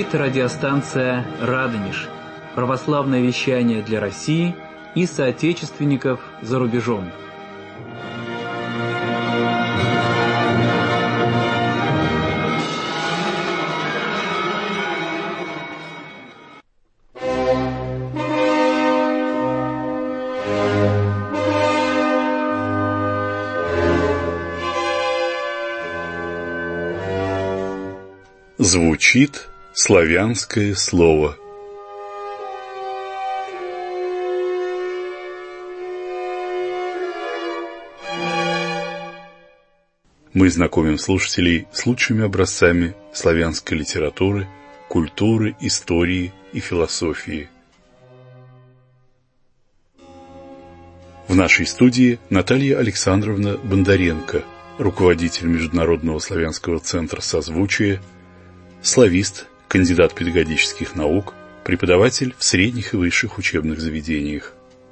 Говорит радиостанция «Радонеж». Православное вещание для России и соотечественников за рубежом. Звучит славянское слово. Мы знакомим слушателей с лучшими образцами славянской литературы, культуры, истории и философии. В нашей студии Наталья Александровна Бондаренко, руководитель Международного славянского центра созвучия, славист, кандидат педагогических наук, преподаватель в средних и высших учебных заведениях.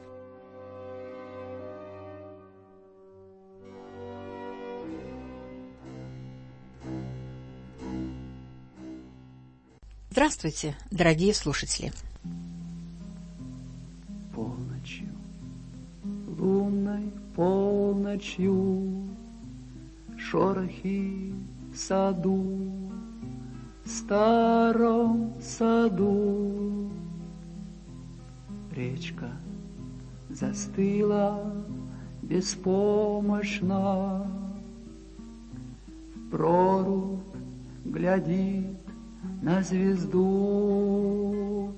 Здравствуйте, дорогие слушатели! Полночью, лунной полночью, шорохи в саду, в старом саду. Речка застыла беспомощно, в прорубь глядит на звезду.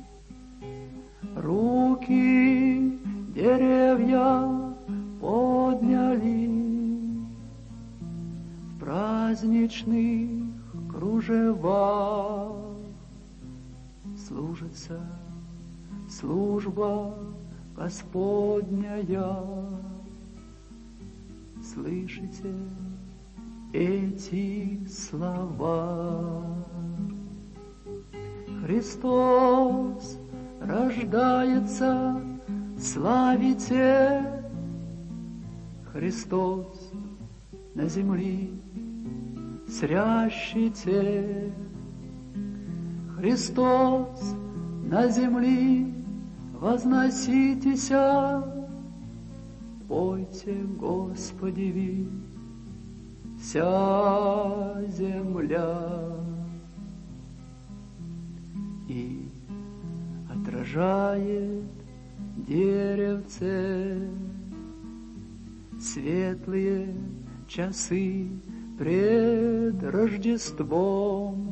Руки деревья подняли в праздничных кружевах. Служится служба Господняя. Слышите эти слова? Христос рождается, славите! Христос на земле срящите. Христос на земле возноситеся. Пойте, Господи, ви вся земля. И отражает деревце светлые часы пред Рождеством.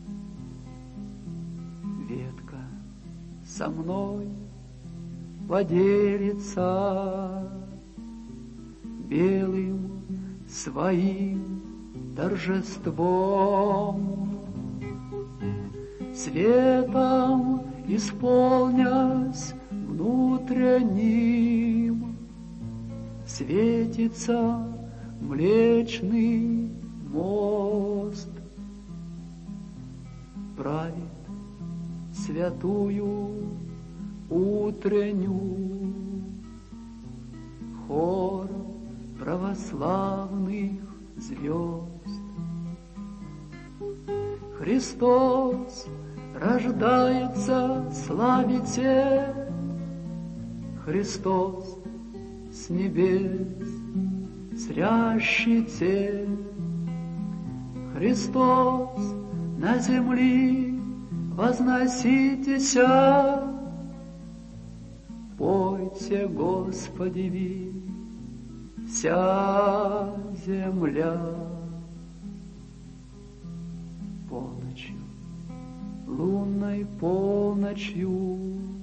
Ветка со мной поделится белым своим торжеством. Светом исполнясь внутренним, светится Млечный мост. Правит святую утреннюю хор православных звезд. Христос рождается, славите! Христос с небес срящите. Христос на земле возноситеся. Пойте, Господи, ви вся земля. Полночью, лунной полночью,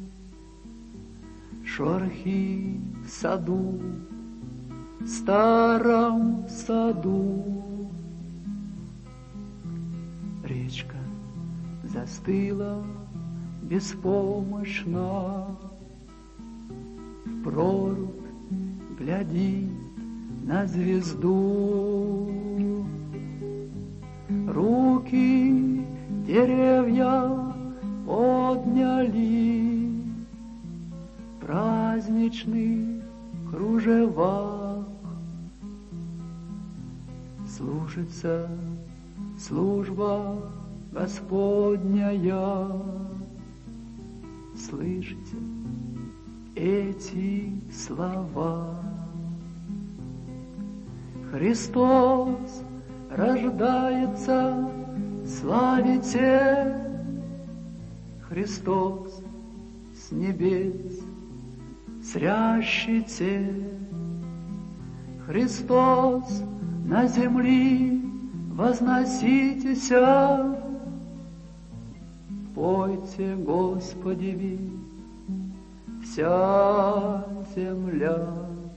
шорохи в саду, в старом саду. Речка застыла беспомощно, в прорубь глядит на звезду. Руки деревья подняли в праздничных кружевах. Служится служба Господняя. Слышите эти слова? Христос рождается, славите! Христос с небес зрящите! Христос на земли возноситеся! Пойте, Господи, вся земля.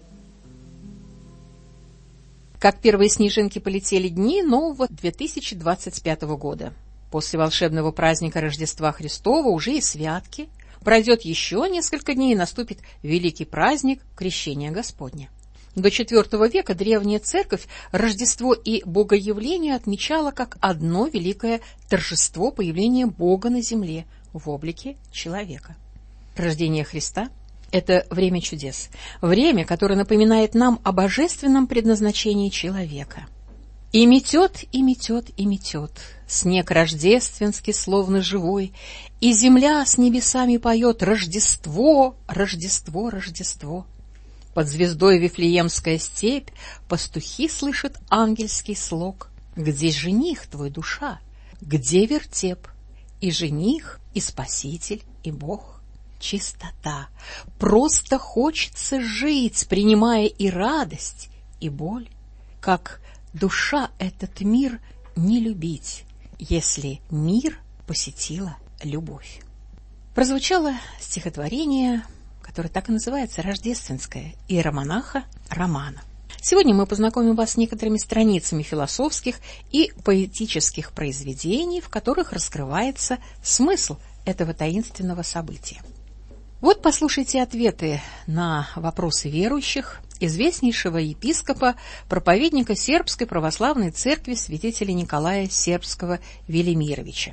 Как первые снежинки полетели дни нового 2025 года. После волшебного праздника Рождества Христова уже и святки. Пройдет еще несколько дней, и наступит великий праздник Крещения Господня. До IV века древняя церковь Рождество и Богоявление отмечала как одно великое торжество появления Бога на земле в облике человека. Рождение Христа – это время чудес, время, которое напоминает нам о божественном предназначении человека. И метет, и метет, и метет, снег рождественский, словно живой, и земля с небесами поет «Рождество, Рождество, Рождество». Под звездой Вифлеемская степь пастухи слышат ангельский слог. Где жених твой, душа? Где вертеп? И жених, и спаситель, и Бог. Чистота. Просто хочется жить, принимая и радость, и боль. Как душа этот мир не любить, если мир посетила любовь. Прозвучало стихотворение, которое так и называется, рождественское, иеромонаха Романа. Сегодня мы познакомим вас с некоторыми страницами философских и поэтических произведений, в которых раскрывается смысл этого таинственного события. Вот послушайте ответы на вопросы верующих известнейшего епископа, проповедника Сербской православной церкви святителя Николая Сербского-Велимировича.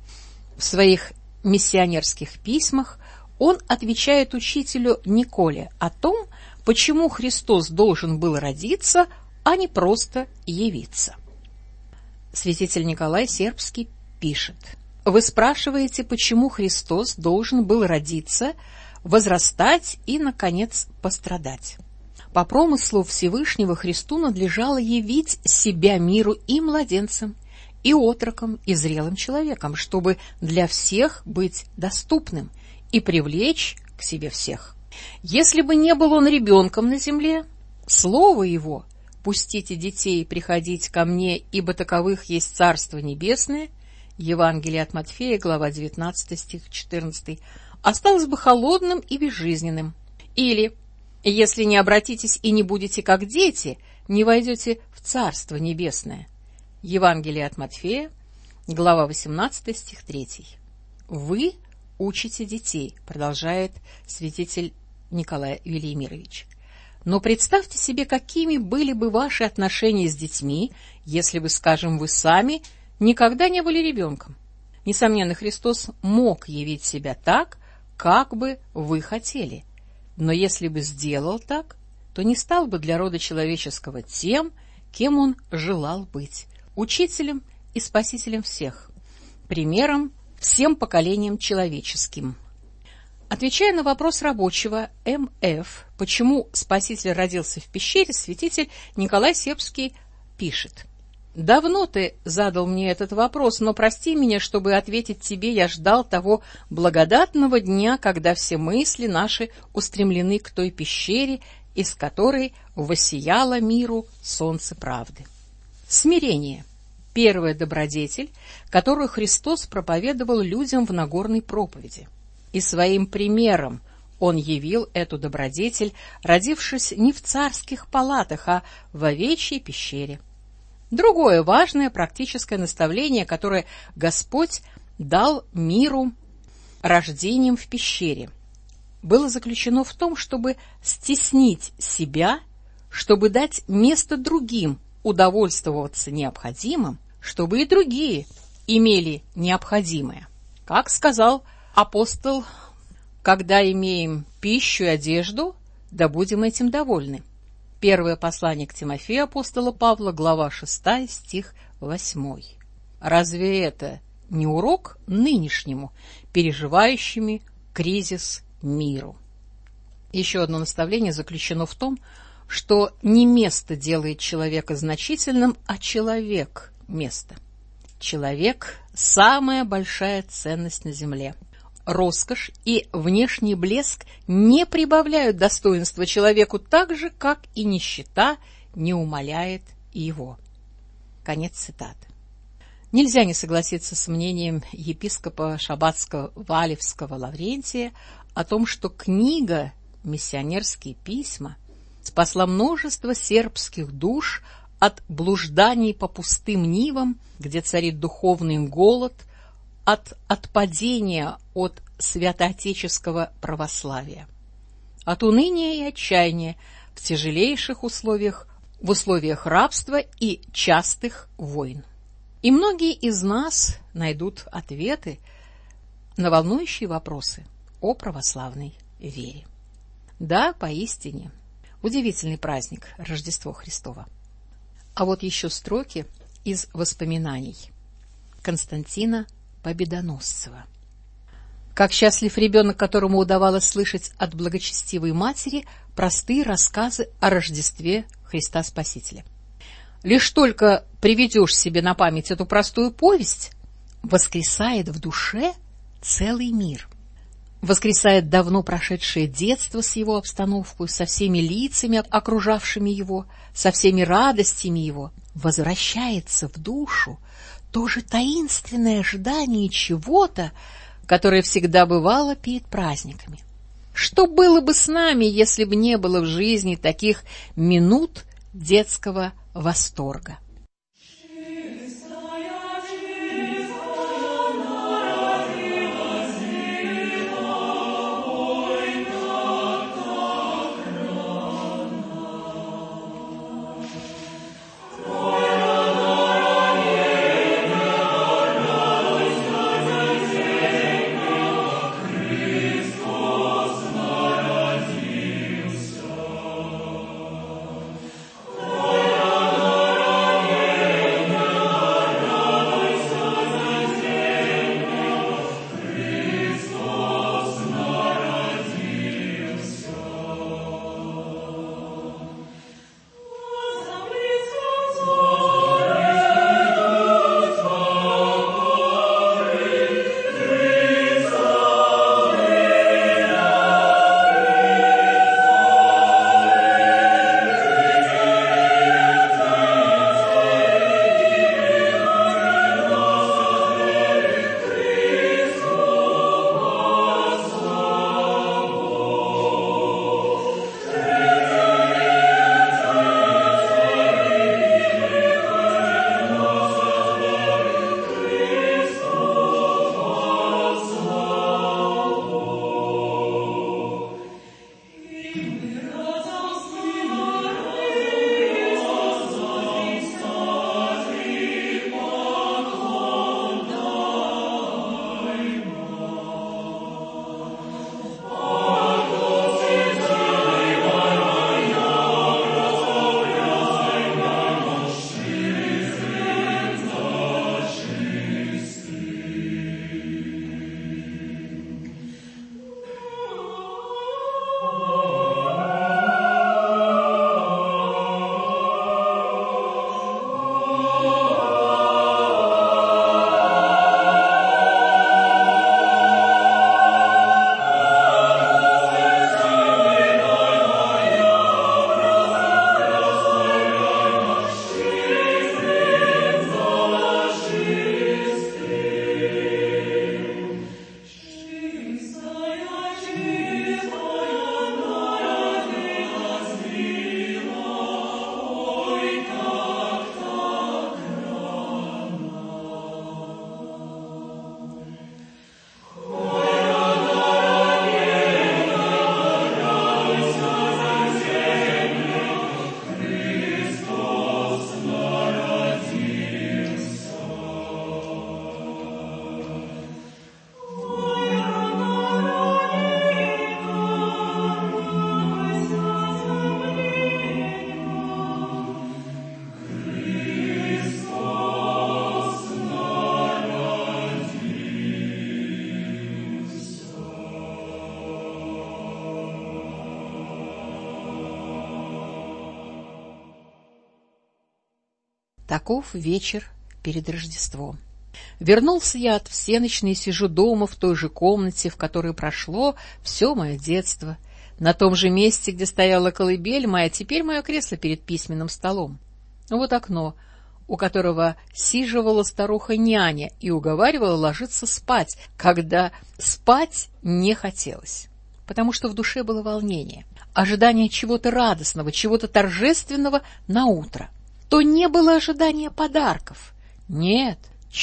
В своих миссионерских письмах он отвечает учителю Николе о том, почему Христос должен был родиться, а не просто явиться. Святитель Николай Сербский пишет: «Вы спрашиваете, почему Христос должен был родиться, возрастать и, наконец, пострадать. По промыслу Всевышнего Христу надлежало явить себя миру и младенцем, и отроком, и зрелым человеком, чтобы для всех быть доступным и привлечь к себе всех. Если бы не был он ребенком на земле, слово его «Пустите детей приходить ко мне, ибо таковых есть Царство Небесное» Евангелие от Матфея, глава 19, стих 14, осталось бы холодным и безжизненным. Или «Если не обратитесь и не будете как дети, не войдете в Царство Небесное» Евангелие от Матфея, глава 18, стих 3. «Вы учите детей», продолжает святитель Николай Велимирович. «Но представьте себе, какими были бы ваши отношения с детьми, если бы, скажем, вы сами никогда не были ребенком. Несомненно, Христос мог явить себя так, как бы вы хотели, но если бы сделал так, то не стал бы для рода человеческого тем, кем он желал быть, учителем и спасителем всех, примером всем поколениям человеческим». Отвечая на вопрос рабочего М.Ф., почему Спаситель родился в пещере, святитель Николай Сербский пишет: «Давно ты задал мне этот вопрос, но прости меня, чтобы ответить тебе, я ждал того благодатного дня, когда все мысли наши устремлены к той пещере, из которой воссияло миру солнце правды». Смирение – первая добродетель, которую Христос проповедовал людям в Нагорной проповеди. И своим примером он явил эту добродетель, родившись не в царских палатах, а в овечьей пещере. Другое важное практическое наставление, которое Господь дал миру рождением в пещере, было заключено в том, чтобы стеснить себя, чтобы дать место другим удовольствоваться необходимым, чтобы и другие имели необходимое. Как сказал апостол: «Когда имеем пищу и одежду, да будем этим довольны». Первое послание к Тимофею апостола Павла, глава 6, стих 8. Разве это не урок нынешнему, переживающему кризис миру. Еще одно наставление заключено в том, что не место делает человека значительным, а человек – место. Человек – самая большая ценность на земле. Роскошь и внешний блеск не прибавляют достоинства человеку так же, как и нищета не умаляет его. Конец цитаты. Нельзя не согласиться с мнением епископа Шабатско-Валевского Лаврентия о том, что книга «Миссионерские письма» спасла множество сербских душ от блужданий по пустым нивам, где царит духовный голод, от отпадения от святоотеческого православия, от уныния и отчаяния в тяжелейших условиях, в условиях рабства и частых войн. И многие из нас найдут ответы на волнующие вопросы о православной вере. Да, поистине, удивительный праздник Рождество Христово. А вот еще строки из воспоминаний Константина Победоносцева. Как счастлив ребенок, которому удавалось слышать от благочестивой матери простые рассказы о Рождестве Христа Спасителя. Лишь только приведешь себе на память эту простую повесть, воскресает в душе целый мир. Воскресает давно прошедшее детство с его обстановкой, со всеми лицами, окружавшими его, со всеми радостями его. Возвращается в душу то же таинственное ожидание чего-то, которое всегда бывало перед праздниками. Что было бы с нами, если бы не было в жизни таких минут детского восторга? Таков вечер перед Рождеством. Вернулся я от всенощной и сижу дома в той же комнате, в которой прошло все мое детство, на том же месте, где стояла колыбель моя, теперь мое кресло перед письменным столом. Вот окно, у которого сиживала старуха-няня и уговаривала ложиться спать, когда спать не хотелось, потому что в душе было волнение, ожидание чего-то радостного, чего-то торжественного на утро. То не было ожидания подарков. Нет,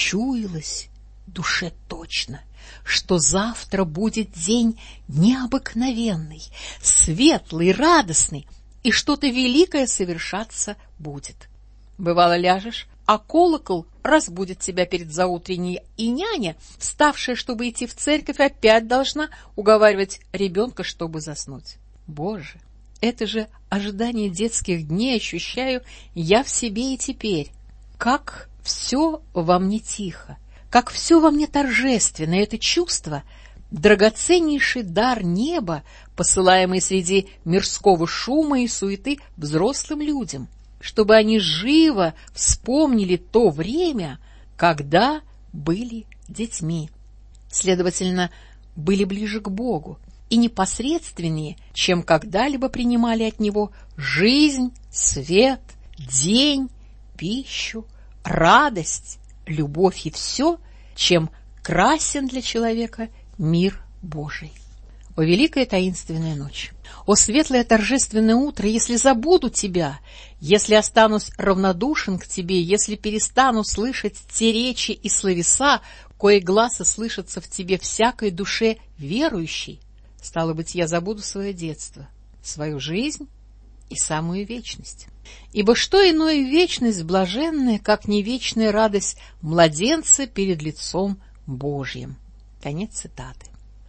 чуялось душе точно, что завтра будет день необыкновенный, светлый, радостный, и что-то великое совершаться будет. Бывало, ляжешь, а колокол разбудит тебя перед заутренней, и няня, вставшая, чтобы идти в церковь, опять должна уговаривать ребенка, чтобы заснуть. Боже, это же ожидание детских дней ощущаю я в себе и теперь. Как все во мне тихо, как все во мне торжественно, это чувство — драгоценнейший дар неба, посылаемый среди мирского шума и суеты взрослым людям, чтобы они живо вспомнили то время, когда были детьми, следовательно, были ближе к Богу и непосредственнее, чем когда-либо принимали от Него жизнь, свет, день, пищу, радость, любовь и все, чем красен для человека мир Божий. О великая таинственная ночь! О светлое торжественное утро! Если забуду тебя, если останусь равнодушен к тебе, если перестану слышать те речи и словеса, кое гласа слышатся в тебе всякой душе верующей, стало быть, я забуду свое детство, свою жизнь и самую вечность. Ибо что иное вечность блаженная, как не вечная радость младенца перед лицом Божьим? Конец цитаты.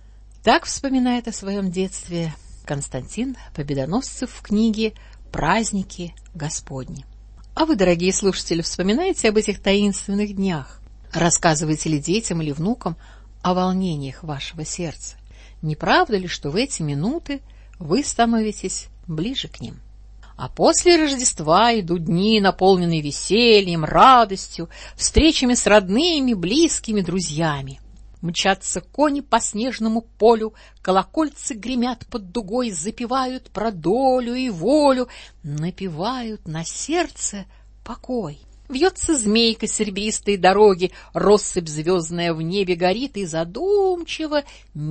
Так вспоминает о своем детстве Константин Победоносцев в книге «Праздники Господни». А вы, дорогие слушатели, вспоминаете об этих таинственных днях? Рассказываете ли детям или внукам о волнениях вашего сердца? Не правда ли, что в эти минуты вы становитесь ближе к ним? А после Рождества идут дни, наполненные весельем, радостью, встречами с родными, близкими, друзьями. Мчатся кони по снежному полю, колокольцы гремят под дугой, запевают про долю и волю, напевают на сердце покой. Вьется змейка серебристой дороги, россыпь звездная в небе горит, и задумчиво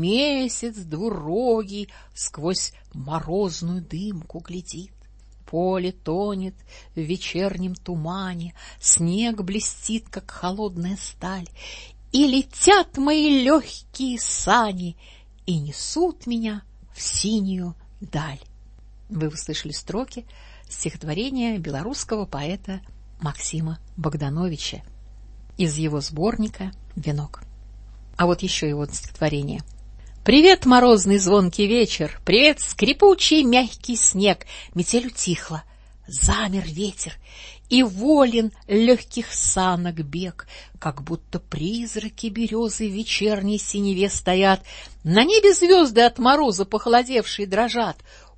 месяц двурогий сквозь морозную дымку глядит. Поле тонет в вечернем тумане, снег блестит, как холодная сталь, и летят мои легкие сани и несут меня в синюю даль. Вы услышали строки стихотворения белорусского поэта Максима Богдановича из его сборника «Венок». А вот еще его стихотворение. «Привет, морозный звонкий вечер! Привет, скрипучий мягкий снег! Метель утихла, замер ветер, и волен легких санок бег, как будто призраки березы в вечерней синеве стоят, на небе звезды от мороза похолодевшие дрожат,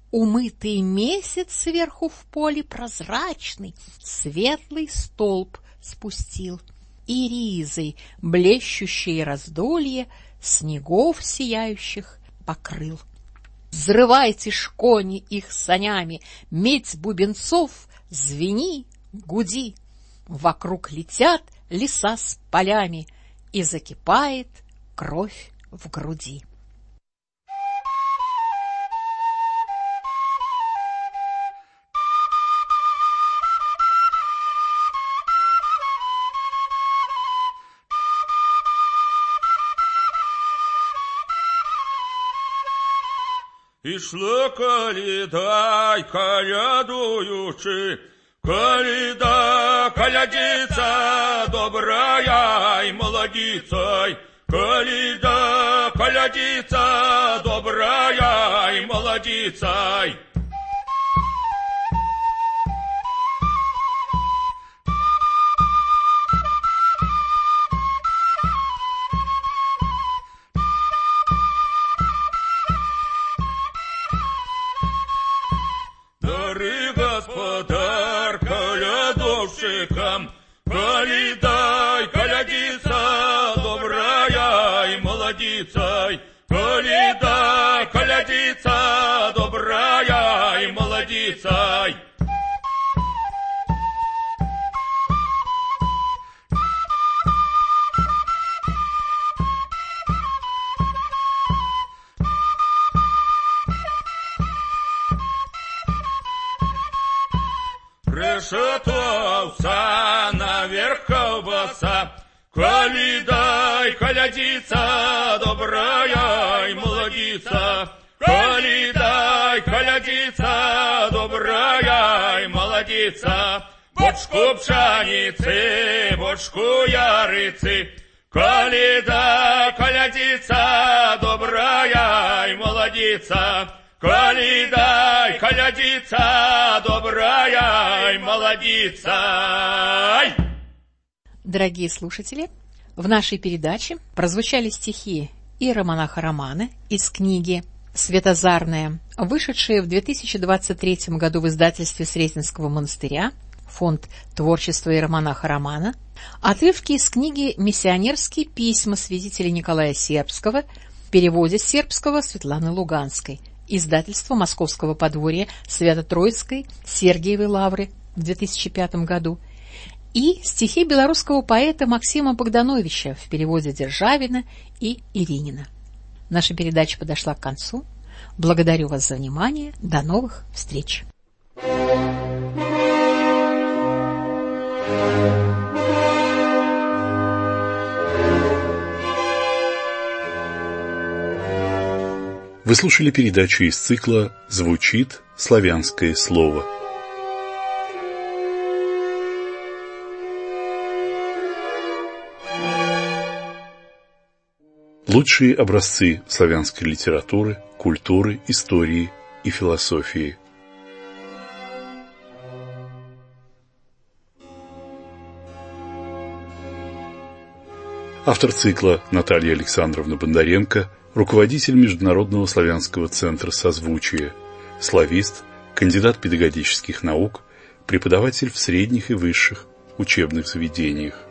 умытый месяц сверху в поле прозрачный, светлый столб спустил, и ризой блещущее раздолье снегов сияющих покрыл. Взрывайте ж кони их санями, медь бубенцов, звени, гуди. Вокруг летят леса с полями, и закипает кровь в груди». Ішла каліда й калядуючи, каліда, калядиця, добрая й молодиця, каліда, калядиця, добрая й молодиця. Господар колядовщикам, молодицей, коли колядица добрая и молодицей. Решетовца наверх колбаса, коли колядица добрая и молодица, коли колядица добрая и молодица, бочку пшеницы, бочку ярицы, коли колядица добрая и молодица, коли колядица добрая и молодица. Дорогие слушатели, в нашей передаче прозвучали стихи иеромонаха Романа из книги «Светозарная», вышедшие в 2023 году в издательстве Сретенского монастыря, фонд творчества иеромонаха Романа, отрывки из книги «Миссионерские письма» святителя Николая Сербского в переводе с сербского Светланы Луганской, издательство Московского подворья Свято-Троицкой Сергиевой лавры в 2005 году, и стихи белорусского поэта Максима Богдановича в переводе Державина и Иринина. Наша передача подошла к концу. Благодарю вас за внимание. До новых встреч. Вы слушали передачу из цикла «Звучит славянское слово». Лучшие образцы славянской литературы, культуры, истории и философии. Автор цикла Наталья Александровна Бондаренко, руководитель Международного славянского центра созвучия, славист, кандидат педагогических наук, преподаватель в средних и высших учебных заведениях.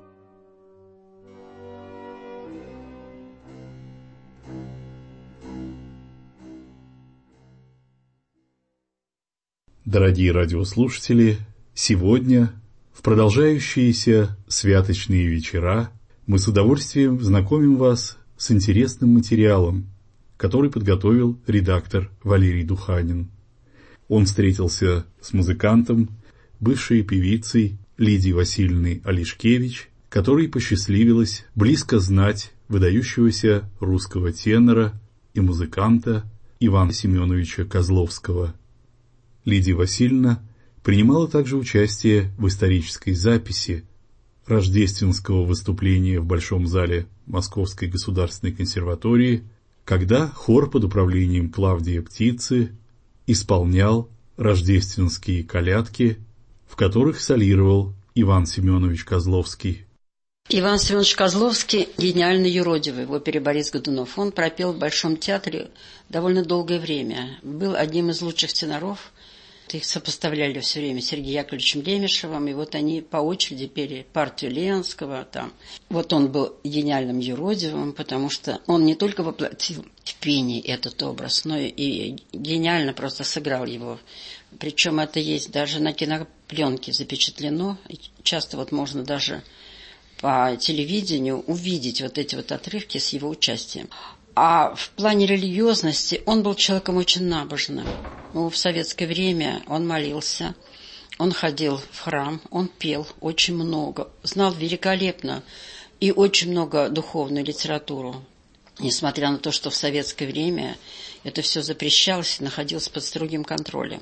Дорогие радиослушатели, сегодня, в продолжающиеся святочные вечера, мы с удовольствием знакомим вас с интересным материалом, который подготовил редактор Валерий Духанин. Он встретился с музыкантом, бывшей певицей Лидией Васильевной Олешкевич, которой посчастливилось близко знать выдающегося русского тенора и музыканта Ивана Семеновича Козловского. Лидия Васильевна принимала также участие в исторической записи рождественского выступления в Большом зале Московской государственной консерватории, когда хор под управлением Клавдия Птицы исполнял рождественские колядки, в которых солировал Иван Семенович Козловский. Иван Семенович Козловский – гениальный юродивый в опере «Борис Годунов». Он пропел в Большом театре довольно долгое время. Был одним из лучших теноров. Их сопоставляли все время с Сергеем Яковлевичем Лемешевым, и вот они по очереди пели партию Ленского. Там. Вот он был гениальным юродивым, потому что он не только воплотил в пении этот образ, но и гениально просто сыграл его. Причем это есть даже на кинопленке запечатлено. И часто вот можно даже по телевидению увидеть вот эти вот отрывки с его участием. А в плане религиозности он был человеком очень набожным. В советское время он молился, он ходил в храм, он пел очень много, знал великолепно и очень много духовную литературу. Несмотря на то, что в советское время это все запрещалось и находилось под строгим контролем.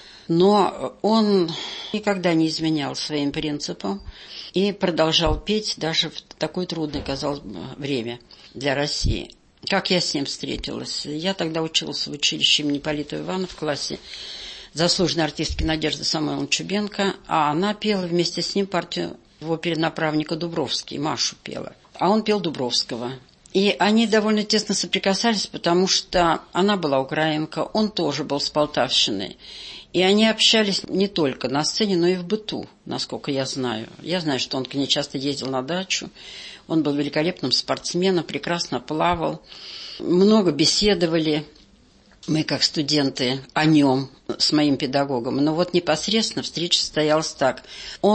Но он никогда не изменял своим принципам и продолжал петь даже в такое трудное, казалось бы, время для России. Как я с ним встретилась? Я тогда училась в училище имени Ипполита Ивана в классе заслуженной артистки Надежды Самойловны Чубенко, а она пела вместе с ним партию в опере «Направника» Дубровский, Машу пела, а он пел Дубровского. И они довольно тесно соприкасались, потому что она была украинка, он тоже был с Полтавщины. И они общались не только на сцене, но и в быту, насколько я знаю. Я знаю, что он к ней часто ездил на дачу. Он был великолепным спортсменом, прекрасно плавал. Много беседовали мы, как студенты, о нем с моим педагогом. Но вот непосредственно встреча состоялась так.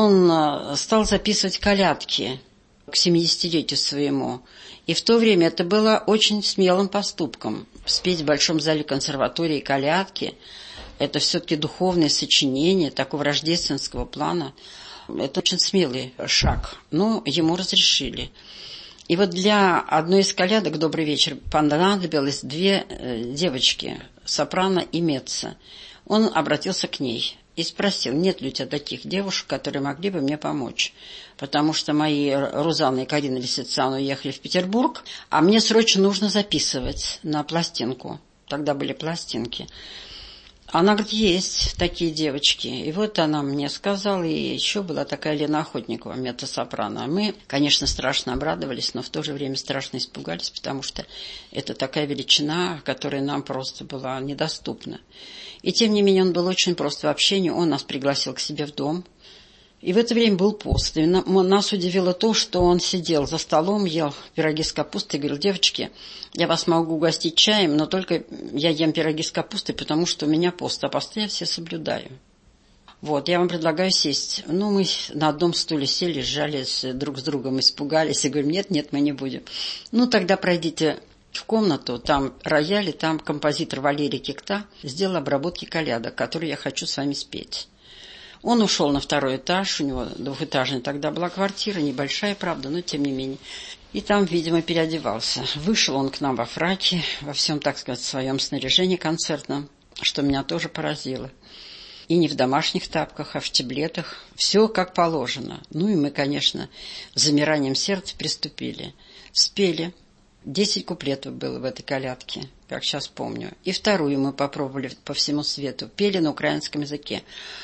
Он стал записывать колядки к 70-летию своему. И в то время это было очень смелым поступком. Спеть в Большом зале консерватории колядки – это все-таки духовное сочинение такого рождественского плана. Это очень смелый шаг, но ему разрешили. И вот для одной из колядок «Добрый вечер» понадобилось 2 девочки, сопрано и меццо. Он обратился к ней и спросил, нет ли у тебя таких девушек, которые могли бы мне помочь. Потому что мои Рузанна и Карина Лисицына уехали в Петербург, а мне срочно нужно записывать на пластинку. Тогда были пластинки. Она говорит, есть такие девочки. И вот она мне сказала, и еще была такая Лена Охотникова, меццо-сопрано. Мы, конечно, страшно обрадовались, но в то же время страшно испугались, потому что это такая величина, которая нам просто была недоступна. И тем не менее он был очень прост в общении, он нас пригласил к себе в дом. И в это время был пост. И нас удивило то, что он сидел за столом, ел пироги с капустой и говорил, девочки, я вас могу угостить чаем, но только я ем пироги с капустой, потому что у меня пост, а посты я все соблюдаю. Вот, я вам предлагаю сесть. Ну, мы на одном стуле сели, сжались друг с другом, испугались и говорим, нет, мы не будем. Ну, тогда пройдите в комнату, там рояль, и там композитор Валерий Кикта сделал обработки колядок, которые я хочу с вами спеть. Он ушел на 2-й этаж, у него 2-этажная тогда была квартира, небольшая, правда, но тем не менее. И там, видимо, переодевался. Вышел он к нам во фраке, во всем, так сказать, своем снаряжении концертном, что меня тоже поразило. И не в домашних тапках, а в штиблетах. Все как положено. Ну и мы, конечно, с замиранием сердца приступили. Спели. 10 куплетов было в этой колядке, как сейчас помню. И 2-ю мы попробовали по всему свету. Пели на украинском языке.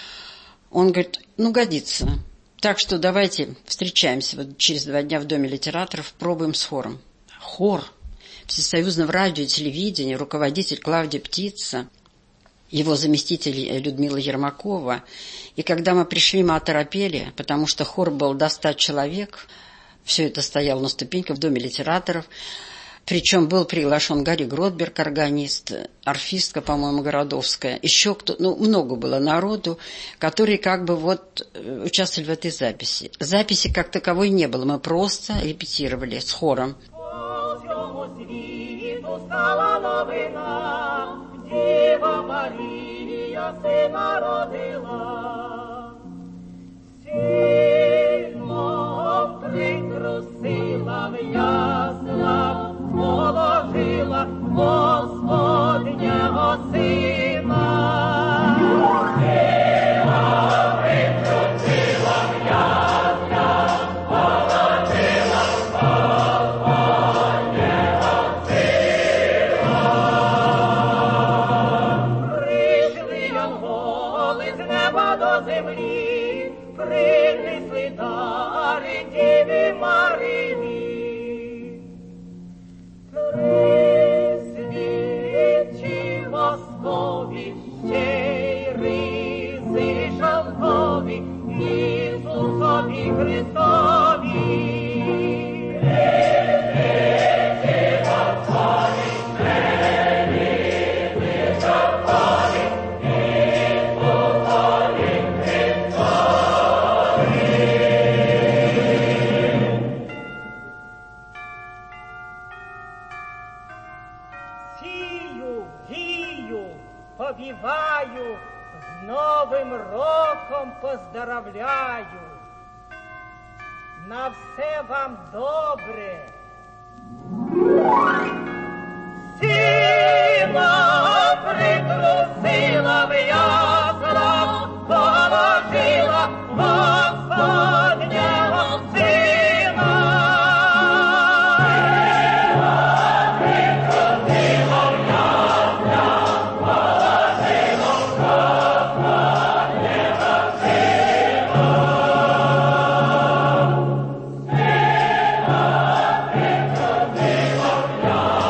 Он говорит, ну, годится. Так что давайте встречаемся вот через 2 дня в Доме литераторов, пробуем с хором. Хор Всесоюзного радио и телевидения, руководитель Клавдия Птица, его заместитель Людмила Ермакова. И когда мы пришли, мы оторопели, потому что хор был до 100 человек. Все это стояло на ступеньках в Доме литераторов. Причем был приглашен Гарри Гротберг, органист, арфистка, по-моему, Городовская. Еще кто, ну, много было народу, которые как бы вот участвовали в этой записи. Записи как таковой не было, мы просто репетировали с хором. Положила Господнього Сина. Сила прикрутила в'язня, положила Господнього Сина. Прийшли янголи з неба до землі, принесли дари Діві Марії. Свічі воскові, ще й ризи шовкові, Ісусові Христові. Ризи воскові, ще й ризи шовкові, Ісусові Христові. Повіваю, з Новим роком поздоровляю. На все вам добре. Сила притрусила в яслах, положила Господнього Сина. Yeah.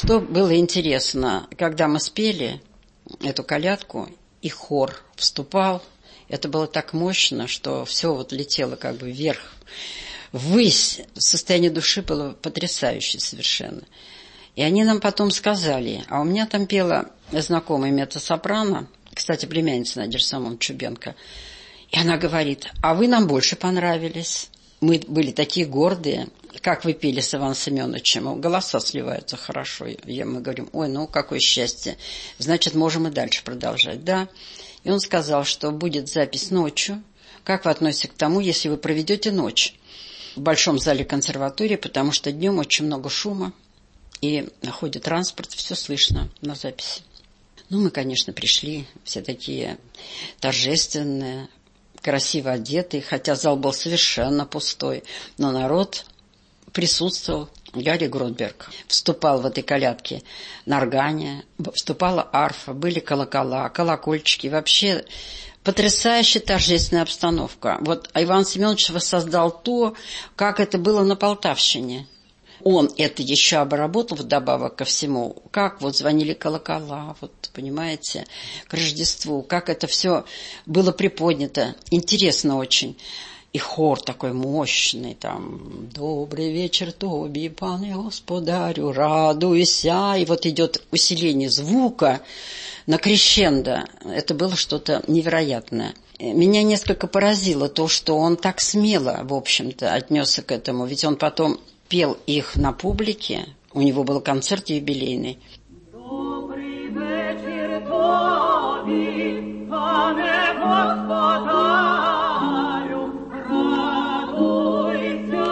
Что было интересно, когда мы спели эту колядку, и хор вступал, это было так мощно, что все вот летело как бы вверх, ввысь. Состояние души было потрясающее совершенно. И они нам потом сказали, а у меня там пела знакомая меццо-сопрано, кстати, племянница Надежды Самойловны Чубенко, и она говорит, а вы нам больше понравились. Мы были такие гордые, как вы пели с Иваном Семеновичем, голоса сливаются хорошо. Мы говорим, ой, ну какое счастье, значит, можем и дальше продолжать, да. И он сказал, что будет запись ночью. Как вы относитесь к тому, если вы проведете ночь в большом зале консерватории, потому что днем очень много шума, и ходит транспорт, все слышно на записи. Ну, мы, конечно, пришли, все такие торжественные, красиво одетые, хотя зал был совершенно пустой, но народ присутствовал. Гарри Грунберг вступал в этой колядке на органе, вступала арфа, были колокола, колокольчики. Вообще потрясающая торжественная обстановка. Вот Иван Семенович воссоздал то, как это было на Полтавщине. Он это еще обработал вдобавок ко всему. Как вот звонили колокола, вот понимаете, к Рождеству, как это все было приподнято. Интересно очень. И хор такой мощный, там, «Добрый вечер, Тоби, пане господарю, радуйся». И вот идет усиление звука на крещендо. Это было что-то невероятное. Меня несколько поразило то, что он так смело, в общем-то, отнесся к этому. Ведь он потом пел их на публике. У него был концерт юбилейный. Добрый вечер, Тоби, пане господарю, радуйся,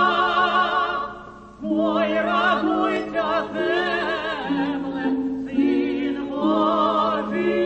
ой, радуйся, земле, Сын Божий.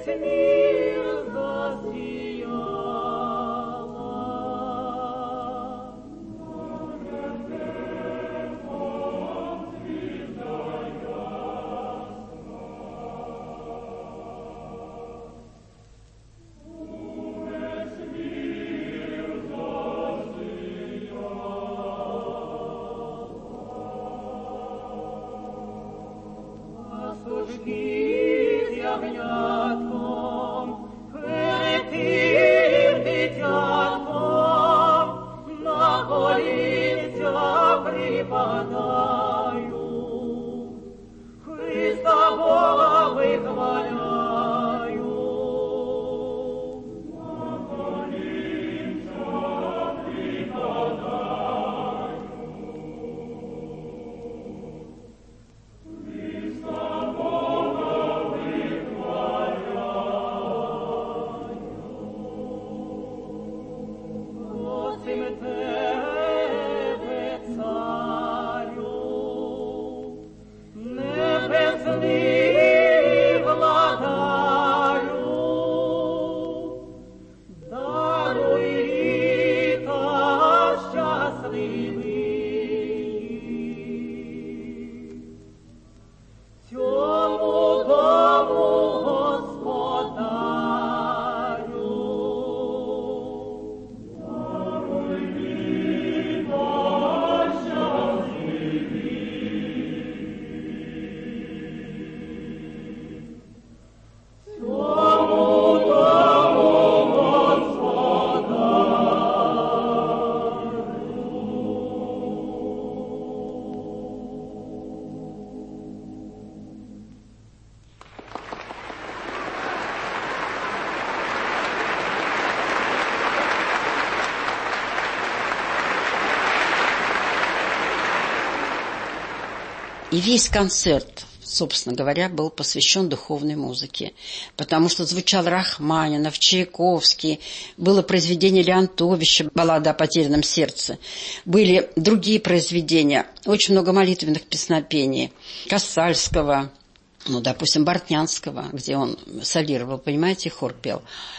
И весь концерт, собственно говоря, был посвящен духовной музыке, потому что звучал Рахманинов, Чайковский, было произведение Леонтовича «Баллада о потерянном сердце», были другие произведения, очень много молитвенных песнопений, Кассальского, допустим, Бортнянского, где он солировал, понимаете, хор пел,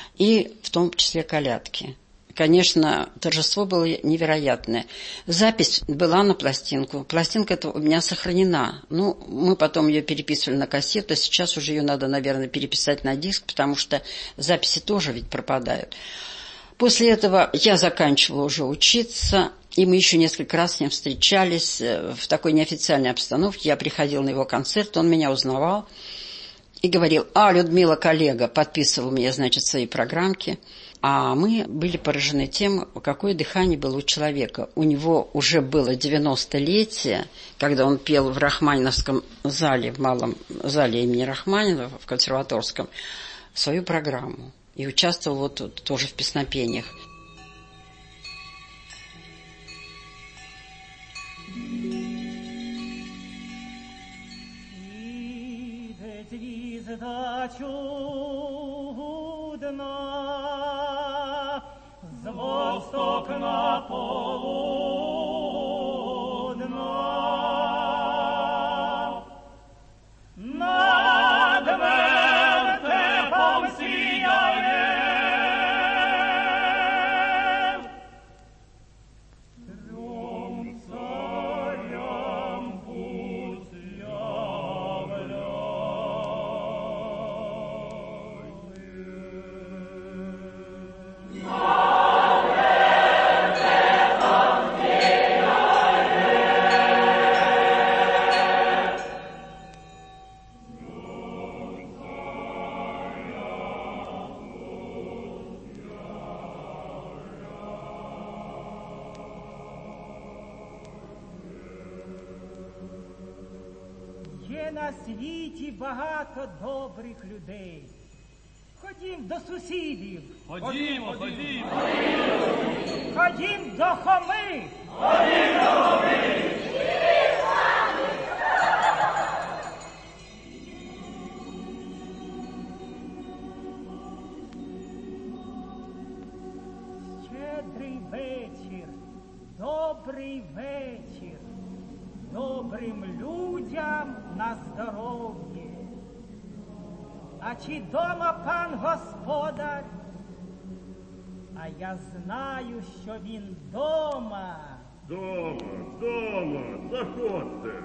и в том числе колядки. Конечно, торжество было невероятное. Запись была на пластинку. Пластинка эта у меня сохранена. Мы потом ее переписывали на кассету. Сейчас уже ее надо, наверное, переписать на диск, потому что записи тоже ведь пропадают. После этого я заканчивала уже учиться, и мы еще несколько раз с ним встречались в такой неофициальной обстановке. Я приходила на его концерт, он меня узнавал и говорил: Людмила, коллега, подписывал мне, значит, свои программки. А мы были поражены тем, какое дыхание было у человека. У него уже было 90-летие, когда он пел в Рахманиновском зале, в малом зале имени Рахманинова, в консерваторском, свою программу. И участвовал вот тоже в песнопениях. З восток на полудна, над вертепом сіяє, трьом царям путь являє. Є на світі багато добрих людей. Ходім до сусідів. Ходімо. Ходім до Хоми. Щедрий вечір, добрий вечір. Добрим людям на здоров'я. А чи дома пан господар? А я знаю, що він дома. Дома, заходьте.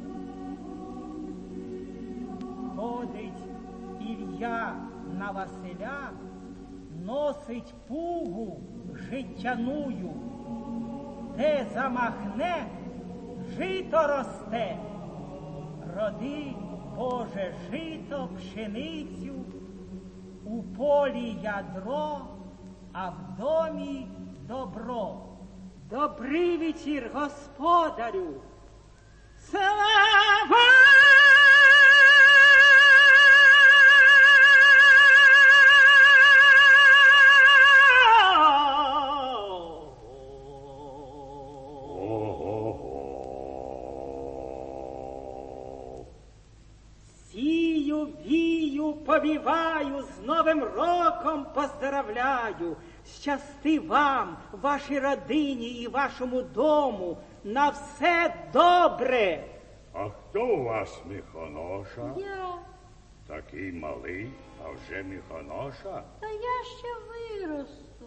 Ходить Ілля на Василя, носить пугу життяную. Де замахне, жито росте. Роди, Боже, жито, пшеницю, у полі ядро, а в домі добро. Добрий вечір, господарю. Слава! Сію, вію, повіваю, з Новим роком поздравляю. Щасти вам, вашій родині і вашому дому, на все добре. А хто у вас міхоноша? Я. Такий малий, а вже міхоноша? Та я ще виросту.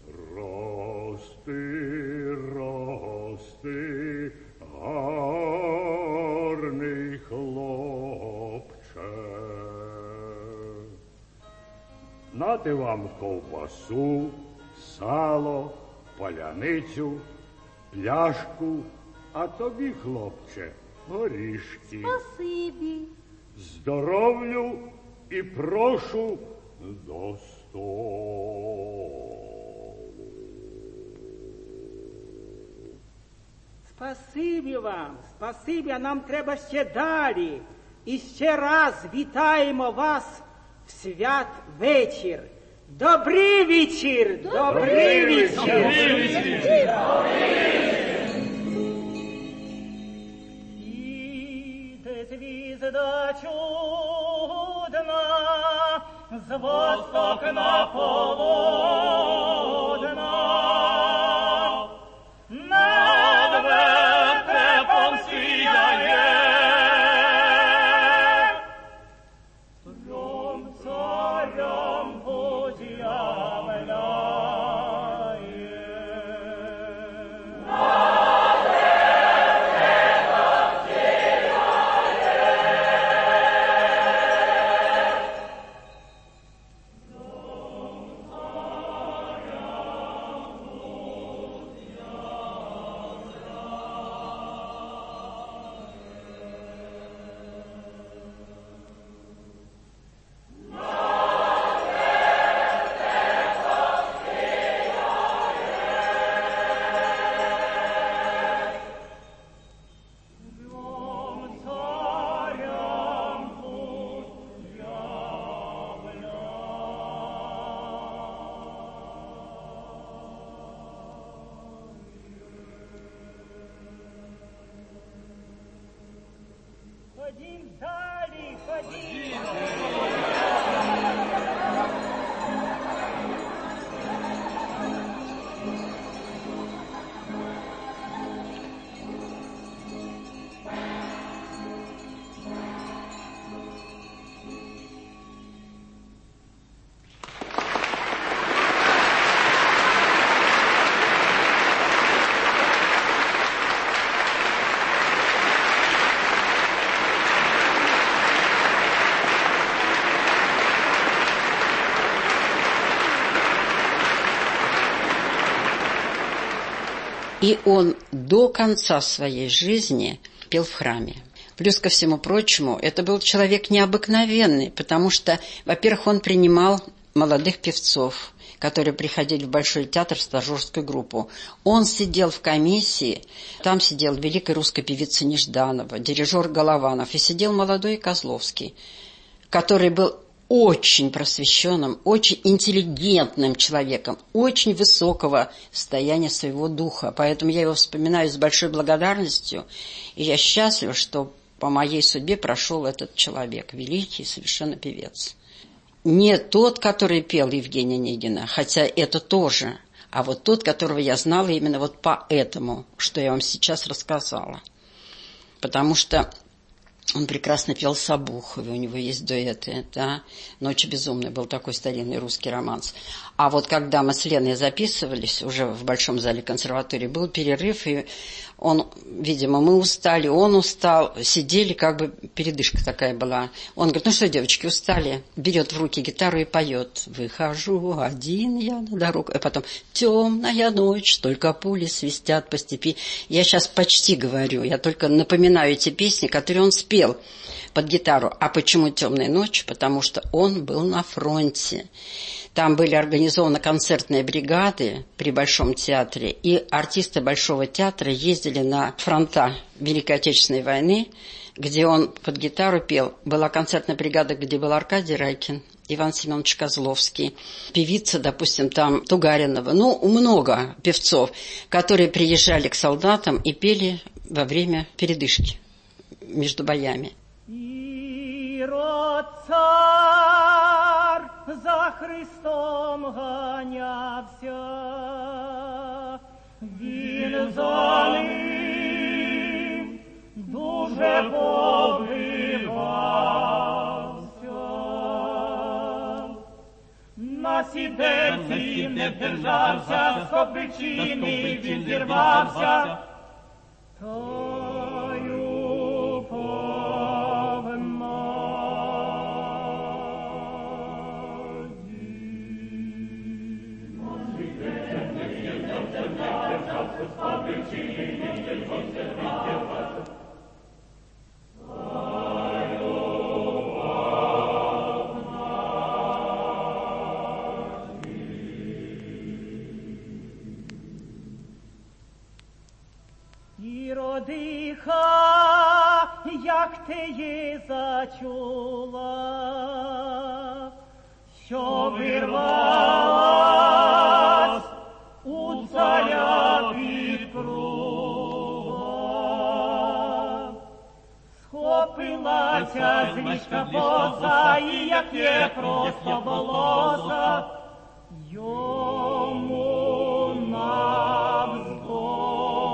Рости, гарний хлопче. Нати вам ковбасу, сало, паляницю, пляшку, а тобі, хлопче, горішки. Спасибі. Здоров'ю і прошу до столу. Спасибі вам, спасибі, а нам треба ще далі. І ще раз вітаємо вас в святвечір. Добрий вечір! Добрий вечір! Іде звізда чудна, з востока полудна. Над вертепом сіяє, трьом царям под'являє. Ходім далі, ходім. И он до конца своей жизни пел в храме. Плюс ко всему прочему, это был человек необыкновенный, потому что, во-первых, он принимал молодых певцов, которые приходили в Большой театр, в стажерскую группу. Он сидел в комиссии, там сидела великая русская певица Нежданова, дирижер Голованов, и сидел молодой Козловский, который был очень просвещенным, очень интеллигентным человеком, очень высокого состояния своего духа. Поэтому я его вспоминаю с большой благодарностью, и я счастлива, что по моей судьбе прошел этот человек, великий совершенно певец. Не тот, который пел Евгения Онегина, хотя это тоже, а вот тот, которого я знала именно вот по этому, что я вам сейчас рассказала. Потому что Он прекрасно пел Сабухове, у него есть дуэты, да. «Ночь безумная» был такой старинный русский романс. А вот когда мы с Леной записывались, уже в Большом зале консерватории, был перерыв, и он, видимо, мы устали, он устал, сидели, как бы передышка такая была. Он говорит: ну что, девочки, устали? Берет в руки гитару и поет: «Выхожу один я на дорогу». А потом: «Темная ночь, только пули свистят по степи». Я сейчас почти говорю, я только напоминаю эти песни, которые он спел под гитару. А почему «Темная ночь»? Потому что он был на фронте. Там были организованы концертные бригады при Большом театре, и артисты Большого театра ездили на фронта Великой Отечественной войны, где он под гитару пел. Была концертная бригада, где был Аркадий Райкин, Иван Семенович Козловский, певица, допустим, там Тугаринова. Ну, много певцов, которые приезжали к солдатам и пели во время передышки между боями. Цар за Христом ганявся, він за ним дуже побивався. На сідельці не держався, з копичини він зірвався, Родиха, як ти її зачула, що вирвалась у царя підпруга. Схопилася з ліжка боза, і як є просто волоса, йому навздогін.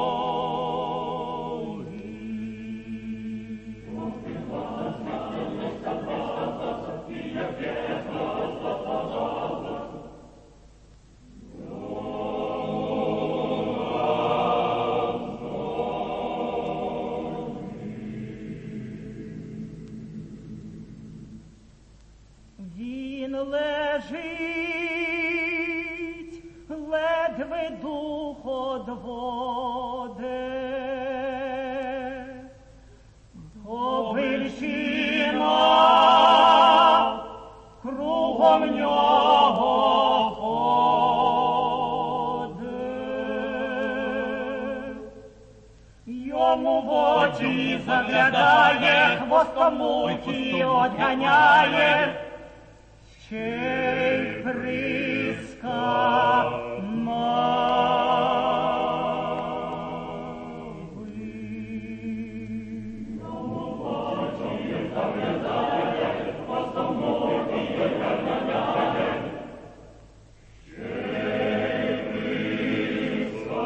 Він лежить, ледве дух одводе, до вершина кругом нього ходить. Йому в очі заглядає, хвостом муті одганяє, ще й приска мови. Йому в очі заглядає, хвостом муті одганяє, ще й приска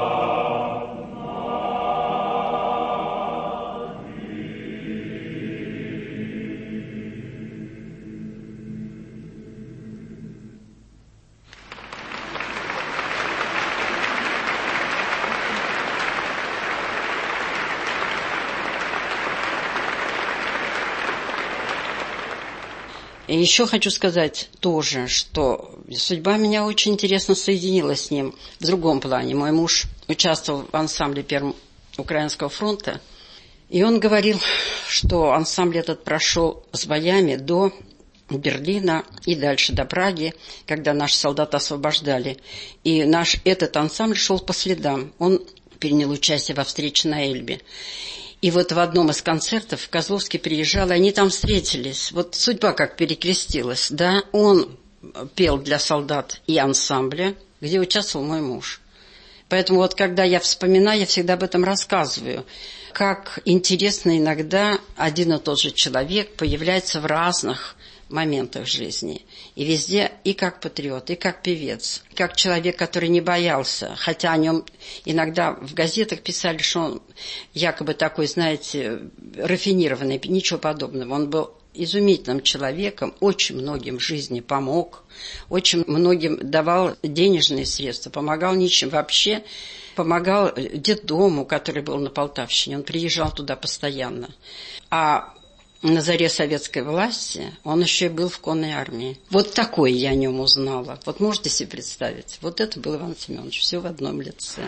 И еще хочу сказать тоже, что судьба меня очень интересно соединила с ним в другом плане. Мой муж участвовал в ансамбле Первого Украинского фронта, и он говорил, что ансамбль этот прошел с боями до Берлина и дальше до Праги, когда наши солдаты освобождали. И этот ансамбль шел по следам. Он принял участие во встрече на Эльбе. И вот в одном из концертов Козловский приезжал, и они там встретились. Вот судьба как перекрестилась, да. Он пел для солдат и ансамбля, где участвовал мой муж. Поэтому вот когда я вспоминаю, я всегда об этом рассказываю. Как интересно иногда один и тот же человек появляется в разных моментах жизни. И везде и как патриот, и как певец, и как человек, который не боялся. Хотя о нем иногда в газетах писали, что он якобы такой, знаете, рафинированный, ничего подобного. Он был изумительным человеком, очень многим в жизни помог, очень многим давал денежные средства, помогал ничем вообще, помогал детдому, который был на Полтавщине, он приезжал туда постоянно. А на заре советской власти он еще и был в конной армии. Вот такое я о нем узнала. Вот можете себе представить? Вот это был Иван Семенович, все в одном лице.